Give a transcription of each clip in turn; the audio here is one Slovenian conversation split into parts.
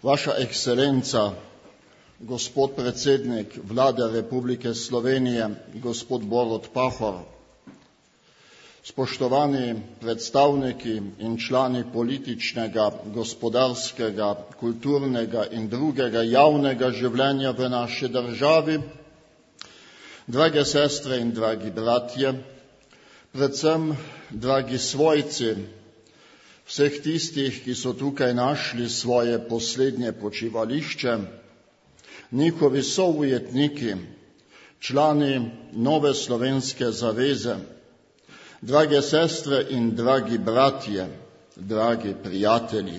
Vaša ekscelenca, gospod predsednik Vlade Republike Slovenije, gospod Borut Pahor, spoštovani predstavniki in člani političnega, gospodarskega, kulturnega in drugega javnega življenja v naši državi, drage sestre in dragi bratje, predvsem dragi svojci vseh tistih, ki so tukaj našli svoje poslednje počivališče, njihovi soujetniki, člani Nove slovenske zaveze, drage sestre in dragi bratje, dragi prijatelji.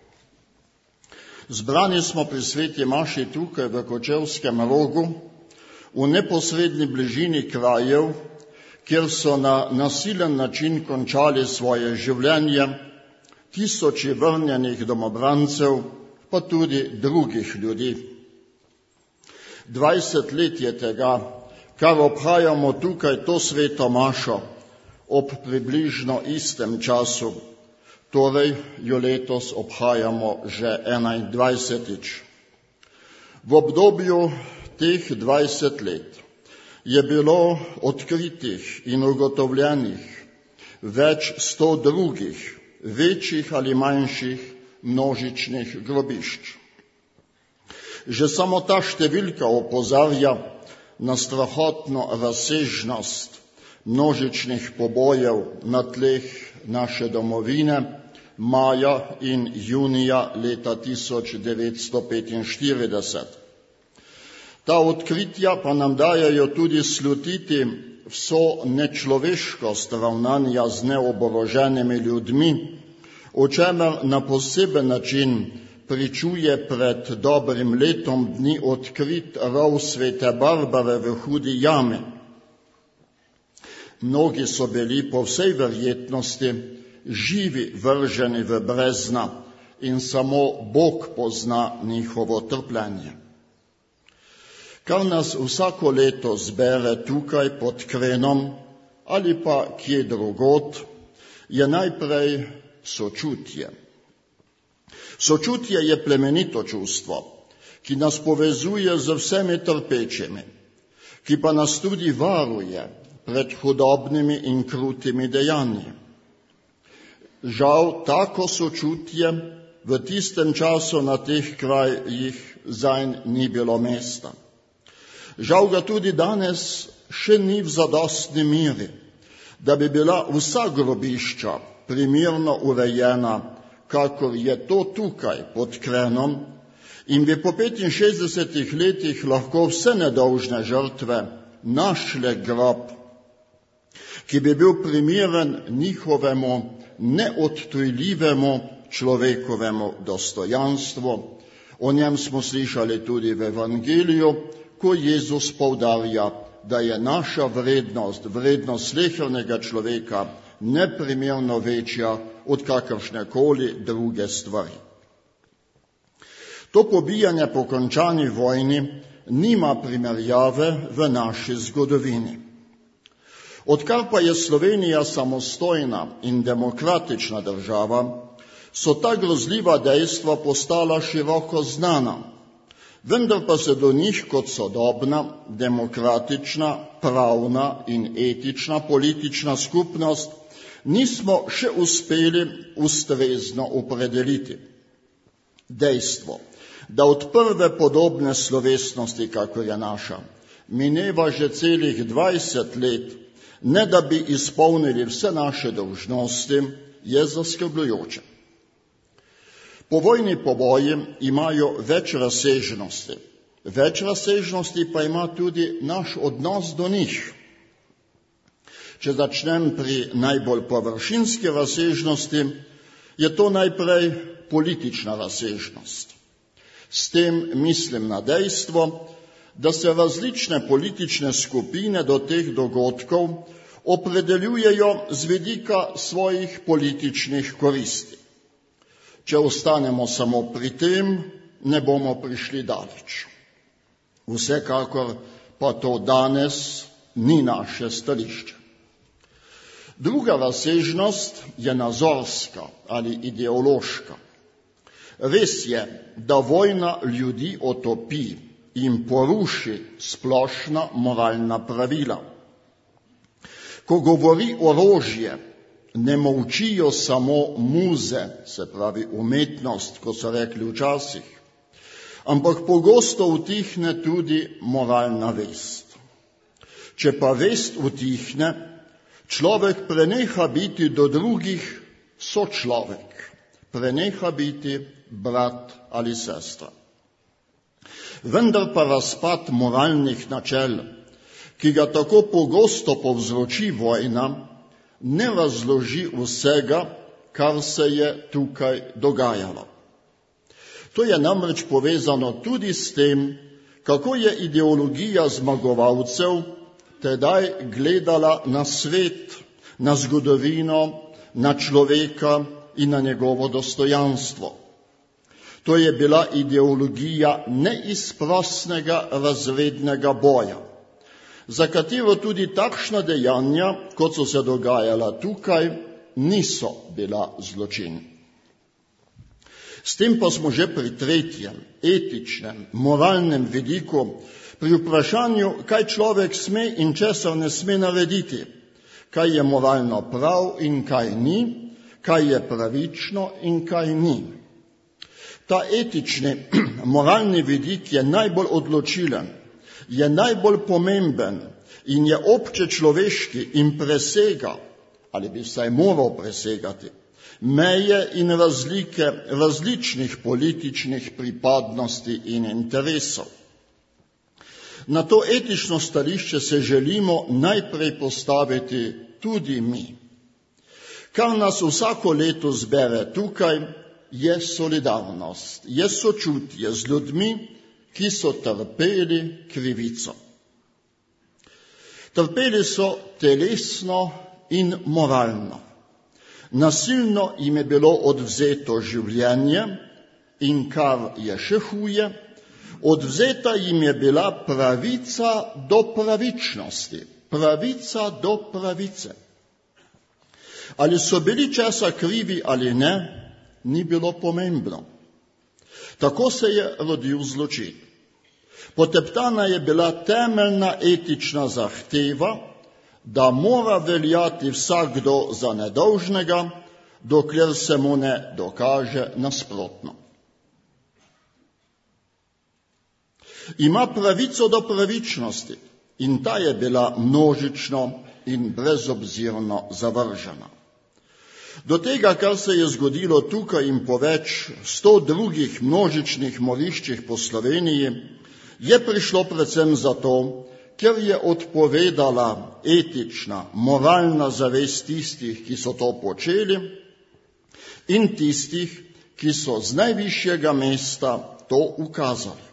Zbrani smo pri sveti maši tukaj v Kočevskem Rogu, v neposredni bližini krajev, kjer so na nasilen način končali svoje življenje tisoči vrnjenih domobrancev, pa tudi drugih ljudi. 20 let je tega, kar obhajamo tukaj to sveto mašo ob približno istem času, torej jo letos obhajamo že 21. V obdobju teh 20 let je bilo odkritih in ugotovljenih več 100 drugih, večjih ali manjših množičnih grobišč. Že samo ta številka opozarja na strahotno razsežnost množičnih pobojev na tleh naše domovine maja in junija leta 1945. Ta odkritja pa nam dajejo tudi slutiti vso nečloveškost ravnanja z neoboroženimi ljudmi, o čemer na poseben način pričuje pred dobrim letom dni odkrit rov svete Barbare v Hudi jami. Mnogi so bili po vsej verjetnosti živi vrženi v brezna in samo Bog pozna njihovo trpljenje. Kar nas vsako leto zbere tukaj pod krenom ali pa kje drugod, je najprej sočutje. Sočutje je plemenito čustvo, ki nas povezuje z vsemi trpečimi, ki pa nas tudi varuje pred hudobnimi in krutimi dejanji. Žal, tako sočutje v tistem času na teh krajih zanj ni bilo mesta. Žal ga tudi danes še ni v zadostni meri, da bi bila vsa grobišča primerno urejena, kakor je to tukaj pod krenom, in bi po 65 letih lahko vse nedolžne žrtve našle grob, ki bi bil primeren njihovemu neodtujljivemu človekovemu dostojanstvu. O njem smo slišali tudi v Evangeliju, ko Jezus poudarja, da je naša vrednost, vrednost slehernega človeka, neprimerno večja od kakršnekoli druge stvari. To pobijanje po končani vojni nima primerjave v naši zgodovini. Odkar pa je Slovenija samostojna in demokratična država, so ta grozljiva dejstva postala široko znana, vendar pa se do njih kot sodobna, demokratična, pravna in etična politična skupnost nismo še uspeli ustrezno opredeliti. Dejstvo, da od prve podobne slovesnosti, kakor je naša, mineva že celih 20 let, ne da bi izpolnili vse naše dolžnosti, je zaskrbljujoče. Povojni poboji imajo več razsežnosti. Več razsežnosti pa ima tudi naš odnos do njih. Če začnem pri najbolj površinski razsežnosti, je to najprej politična razsežnost. S tem mislim na dejstvo, da se različne politične skupine do teh dogodkov opredeljujejo z vidika svojih političnih koristi. Če ostanemo samo pri tem, ne bomo prišli daleč. Vsekakor pa to danes ni naše stališče. Druga razsežnost je nazorska ali ideološka. Res je, da vojna ljudi otopi in poruši splošna moralna pravila. Ko govori orožje, ne molčijo samo muze, se pravi umetnost, kot so rekli včasih, ampak pogosto utihne tudi moralna vest. Če pa vest utihne, človek preneha biti do drugih sočlovek, preneha biti brat ali sestra. Vendar pa razpad moralnih načel, ki ga tako pogosto povzroči vojna, ne razloži vsega, kar se je tukaj dogajalo. To je namreč povezano tudi s tem, kako je ideologija zmagovalcev tedaj gledala na svet, na zgodovino, na človeka in na njegovo dostojanstvo. To je bila ideologija neizprosnega razrednega boja, za katero tudi takšna dejanja, kot so se dogajala tukaj, niso bila zločin. S tem pa smo že pri tretjem, etičnem, moralnem vidiku, pri vprašanju, kaj človek sme in česar ne sme narediti, kaj je moralno prav in kaj ni, kaj je pravično in kaj ni. Ta etični, moralni vidik je najbolj odločilen, je najbolj pomemben in je obče človeški in presega, ali bi vsaj moral presegati, meje in razlike različnih političnih pripadnosti in interesov. Na to etično stališče se želimo najprej postaviti tudi mi. Kar nas vsako leto zbere tukaj, je solidarnost, je sočutje z ljudmi, ki so trpeli krivico. Trpeli so telesno in moralno. Nasilno jim je bilo odvzeto življenje in, kar je še huje, odvzeta jim je bila pravica do pravičnosti, pravica do pravice. Ali so bili česa krivi ali ne, ni bilo pomembno. Tako se je rodil zločin. Poteptana je bila temeljna etična zahteva, da mora veljati vsakdo za nedolžnega, dokler se mu ne dokaže nasprotno. Ima pravico do pravičnosti in ta je bila množično in brezobzirno zavržena. Do tega, kar se je zgodilo tukaj in po več 100 drugih množičnih moriščih po Sloveniji, je prišlo predvsem zato, ker je odpovedala etična, moralna zavest tistih, ki so to počeli, in tistih, ki so z najvišjega mesta to ukazali.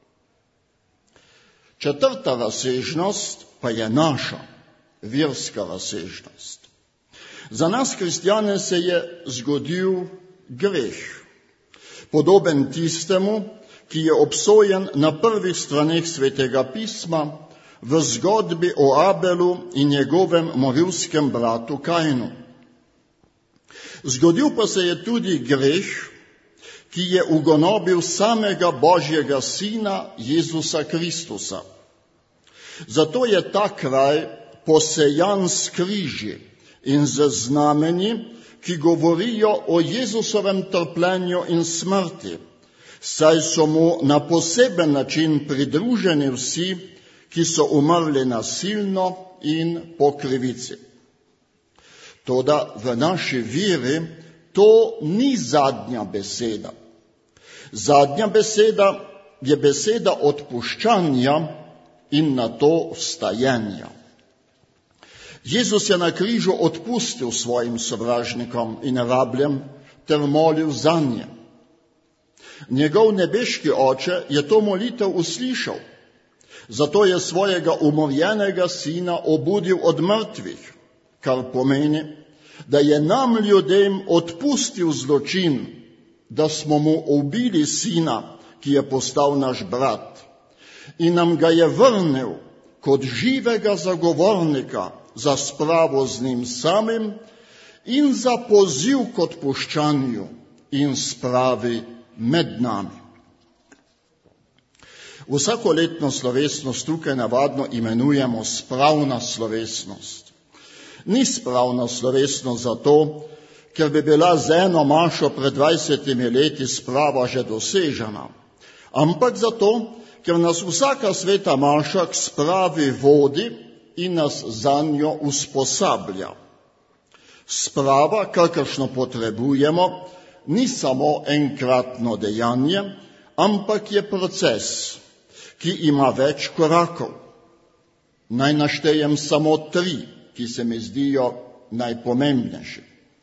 Četrta razsežnost pa je naša, verska razsežnost. Za nas, kristjane, se je zgodil greh, podoben tistemu, ki je obsojen na prvih straneh Svetega pisma v zgodbi o Abelu in njegovem morilskem bratu Kainu. Zgodil pa se je tudi greh, ki je ugonobil samega Božjega Sina Jezusa Kristusa. Zato je ta kraj posejan s križi in z znamenji, ki govorijo o Jezusovem trpljenju in smrti, saj so mu na poseben način pridruženi vsi, ki so umrli nasilno in po krivici. Toda v naši veri to ni zadnja beseda. Zadnja beseda je beseda odpuščanja in na to vstajenja. Jezus je na križu odpustil svojim sovražnikom in rabljem ter molil zanje. Njegov nebeški oče je to molitev uslišal, zato je svojega umorjenega sina obudil od mrtvih, kar pomeni, da je nam ljudem odpustil zločin, da smo mu ubili sina, ki je postal naš brat, in nam ga je vrnil kot živega zagovornika za spravo z njim samim in za poziv k odpuščanju in spravi med nami. Vsakoletno slovesnost tukaj navadno imenujemo spravna slovesnost. Ni spravna slovesnost zato, ker bi bila z eno mašo pred 20 leti sprava že dosežena, ampak zato, ker nas vsaka sveta maša k spravi vodi in nas zanjo usposablja. Sprava, kakršno potrebujemo, ni samo enkratno dejanje, ampak je proces, ki ima več korakov. Naj naštejem samo 3, ki se mi zdijo najpomembnejši.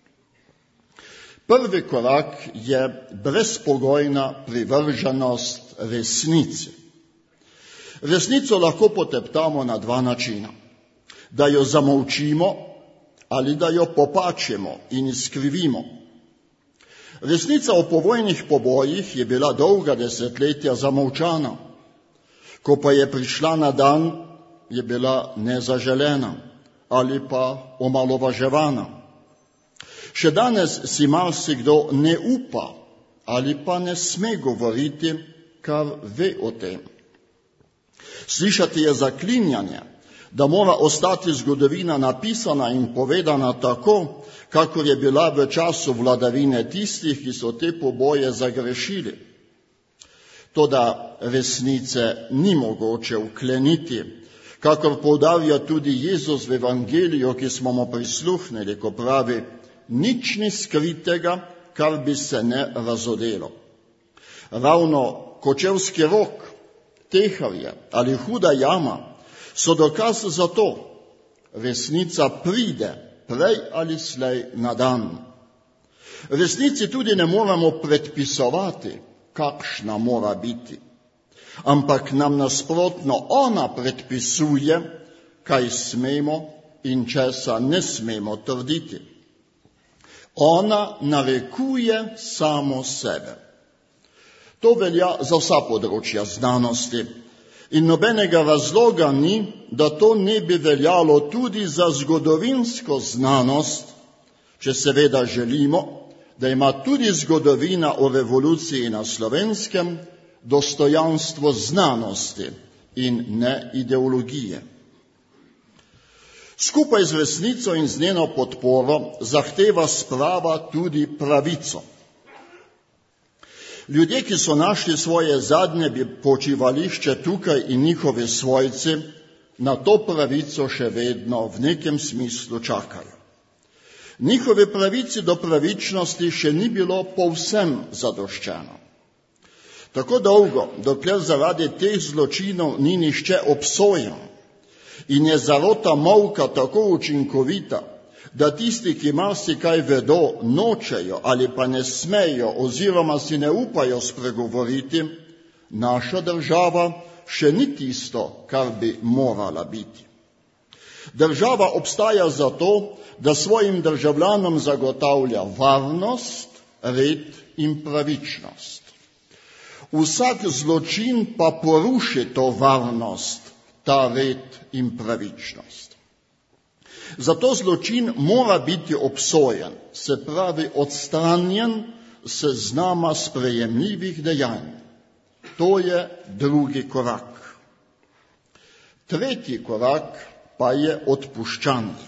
Prvi korak je brezpogojna privrženost resnici. Resnico lahko poteptamo na 2 načina. Da jo zamolčimo ali da jo popačemo in izkrivimo. Resnica o povojnih pobojih je bila dolga desetletja zamolčana. Ko pa je prišla na dan, je bila nezaželena ali pa omalovaževana. Še danes si marsikdo ne upa ali pa ne sme govoriti, kar ve o tem. Slišati je zaklinjanje, da mora ostati zgodovina napisana in povedana tako, kakor je bila v času vladavine tistih, ki so te poboje zagrešili. Toda resnice ni mogoče ukleniti, kakor poudarja tudi Jezus v Evangeliju, ki smo mu prisluhnili, ko pravi: nič ni skritega, kar bi se ne razodelo. Ravno kočevski rok, teharje ali huda jama so dokaz za to. Resnica pride prej ali slej na dan. Resnici tudi ne moramo predpisovati, kakšna mora biti, ampak nam nasprotno ona predpisuje, kaj smemo in česa ne smemo trditi. Ona narekuje samo sebe. To velja za vsa področja znanosti in nobenega razloga ni, da to ne bi veljalo tudi za zgodovinsko znanost, če seveda želimo, da ima tudi zgodovina o revoluciji na Slovenskem dostojanstvo znanosti in ne ideologije. Skupaj z resnico in z njeno podporo zahteva sprava tudi pravico. Ljudje, ki so našli svoje zadnje počivališče tukaj in njihovi svojci, na to pravico še vedno v nekem smislu čakajo. Njihove pravici do pravičnosti še ni bilo povsem zadoščeno. Tako dolgo, dokler zaradi teh zločinov ni nihče obsojen in je zarota molka tako učinkovita, da tisti, ki marsikaj vedo, nočejo ali pa ne smejo oziroma si ne upajo spregovoriti, naša država še ni tisto, kar bi morala biti. Država obstaja zato, da svojim državljanom zagotavlja varnost, red in pravičnost. Vsak zločin pa poruši to varnost, ta red in pravičnost. Zato zločin mora biti obsojen, se pravi odstranjen se seznama sprejemljivih dejanj. To je drugi korak. Tretji korak pa je odpuščanje.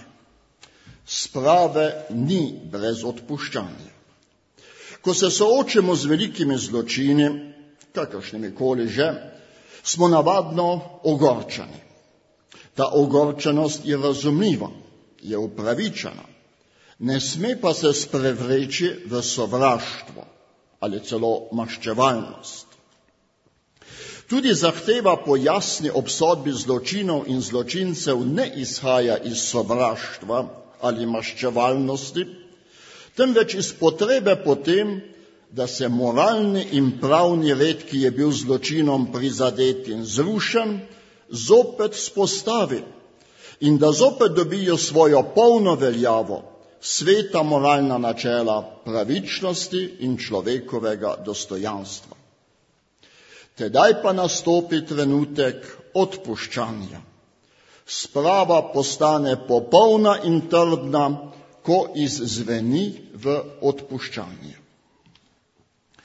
Sprave ni brez odpuščanja. Ko se soočimo z velikimi zločini, kakršnimi koli že, smo navadno ogorčeni. Ta ogorčenost je razumljiva, je upravičena, ne sme pa se sprevreči v sovraštvo ali celo maščevalnost. Tudi zahteva po jasni obsodbi zločinov in zločincev ne izhaja iz sovraštva ali maščevalnosti, temveč iz potrebe po tem, da se moralni in pravni red, ki je bil zločinom prizadet in zrušen, zopet vzpostavi in da zopet dobijo svojo polno veljavo sveta moralna načela pravičnosti in človekovega dostojanstva. Tedaj pa nastopi trenutek odpuščanja. Sprava postane popolna in trdna, ko izzveni v odpuščanje.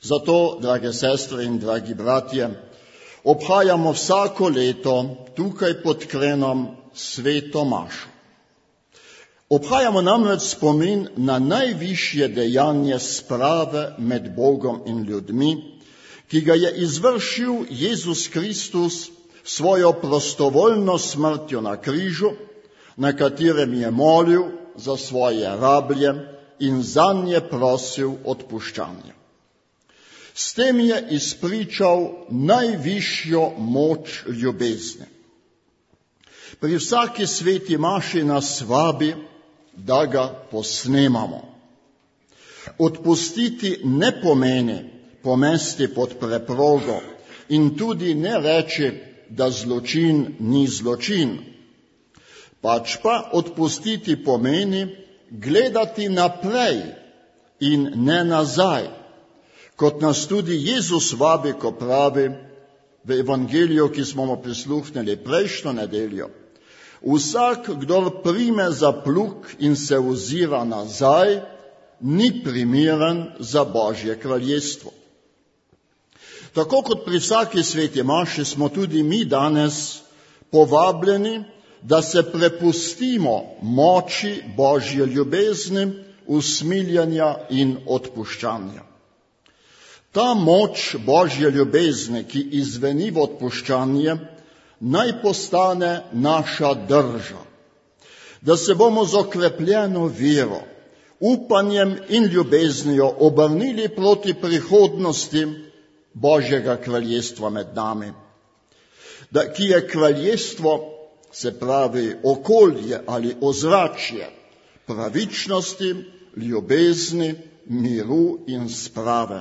Zato, drage sestre in dragi bratje, obhajamo vsako leto tukaj pod krenom sveto mašo. Obhajamo namreč spomin na najvišje dejanje sprave med Bogom in ljudmi, ki ga je izvršil Jezus Kristus svojo prostovoljno smrtjo na križu, na katerem je molil za svoje rablje in zanje prosil odpuščanje. S tem je izpričal najvišjo moč ljubezni. Pri vsaki sveti maši nas vabi, da ga posnemamo. Odpustiti ne pomeni pomesti pod preprogo in tudi ne reči, da zločin ni zločin. Pač pa odpustiti pomeni gledati naprej in ne nazaj, kot nas tudi Jezus vabi, ko pravi v evangeliju, ki smo mu prisluhnili prejšnjo nedeljo: vsak, kdor prime za plug in se ozira nazaj, ni primeren za Božje kraljestvo. Tako kot pri vsaki sveti maši smo tudi mi danes povabljeni, da se prepustimo moči Božje ljubezni, usmiljanja in odpuščanja. Ta moč Božje ljubezni, ki izveni v odpuščanje, naj postane naša drža, da se bomo z okrepljeno vero, upanjem in ljubeznijo obrnili proti prihodnosti Božjega kraljestva med nami, ki je kraljestvo, se pravi okolje ali ozračje pravičnosti, ljubezni, miru in sprave.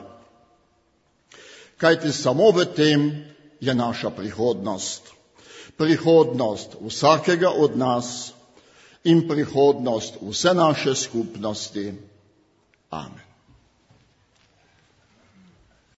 Kajti samo v tem je naša prihodnost. Prihodnost vsakega od nas in prihodnost vse naše skupnosti. Amen.